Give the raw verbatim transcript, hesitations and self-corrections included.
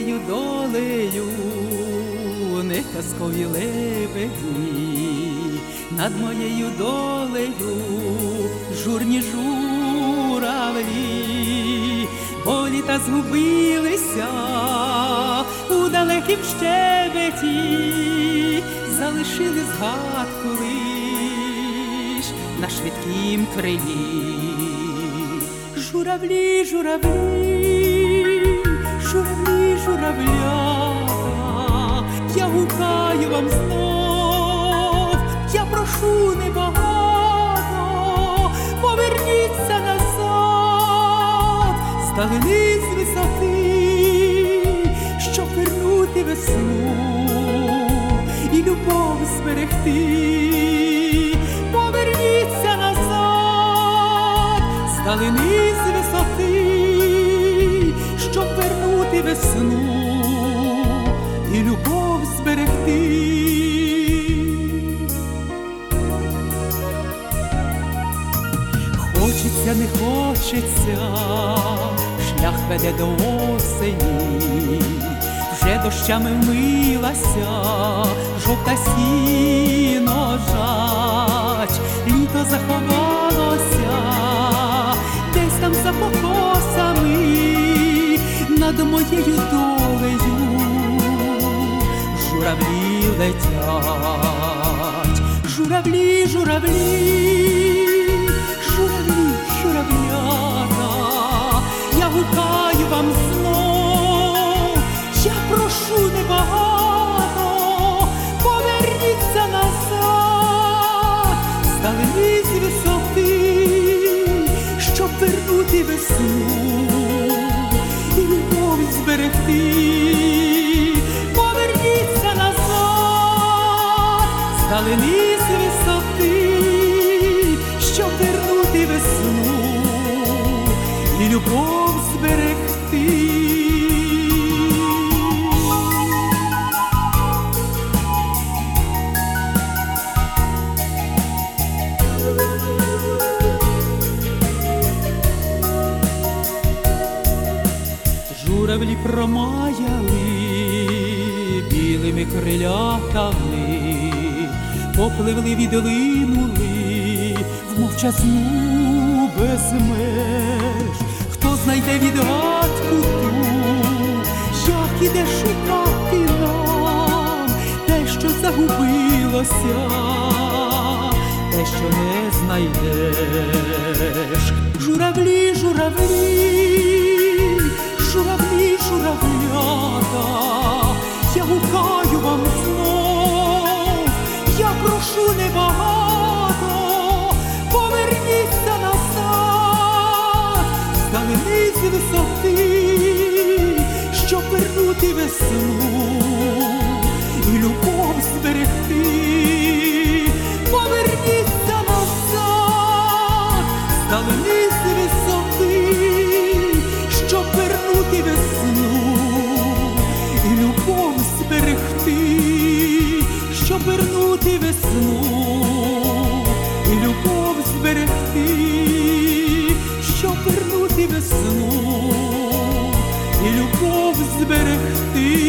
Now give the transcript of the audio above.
моєю долею не казкові лебеді, над моєю долею журні журавлі, бо літа згубилися у далекім щебеті, залишили згадку лиш на швидкім крилі. Журавлі, журавлі, журавлі, журавлята, я гукаю вам знов, я прошу небагато, поверніться назад, з далини, з висоти, щоб вернути весну і любов зберегти. Поверніться назад, з далини, з висоти, щоб вернути весну і любов зберегти. Хочеться, не хочеться, шлях веде до осені, вже дощами вмилася жовта сіножать, літо заховалося десь там за покосами, над моєю долею журавлі летять. Журавлі, журавлі, журавлі, журавлята, я гукаю вам знов, я прошу небагато, поверніться назад, з далини, з висоти, щоб вернути весну і любов зберегти. Поверніться назад, з далини, з висоти, щоб вернути весну і любов зберегти. Журавлі промаяли білими крилятами, попливли, відлинули в мовчазну без меж. Хто знайде відгадку ту, як іде шукати нам те, що загубилося, те, що не знайдеш. Журавлі, журавлі, журавлі, журавлята, я гукаю вам знов, я прошу небагато, поверніться назад, з далини, з висоти, щоб вернути весну і любов зберегти. Поверніться назад, з далини, з висоти, щоб вернути весну і любов зберегти, щоб вернути весну і любов зберегти, щоб вернути весну і любов зберегти.